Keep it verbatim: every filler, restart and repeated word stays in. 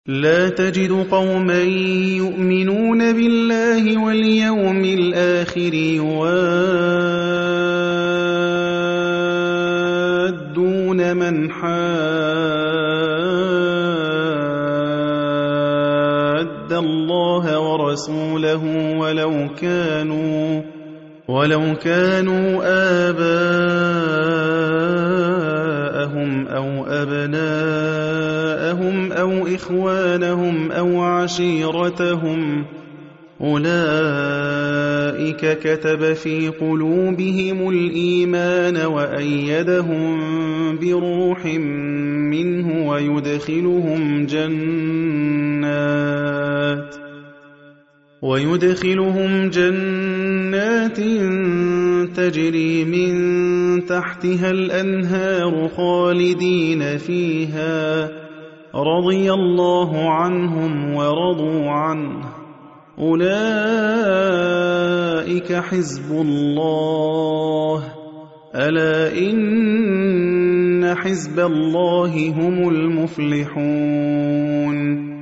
لا تجد قوما يؤمنون بالله واليوم الآخر يوادون من حاد الله ورسوله ولو كانوا ولو كانوا آباءهم أو أبناءهم أو إخوانهم أو عشيرتهم أولئك كتب في قلوبهم الإيمان وأيدهم بروح منه ويدخلهم جنات ويدخلهم جنات تجري من تحتها الأنهار خالدين فيها رضي الله عنهم ورضوا عنه أولئك حزب الله ألا إن حزب الله هم المفلحون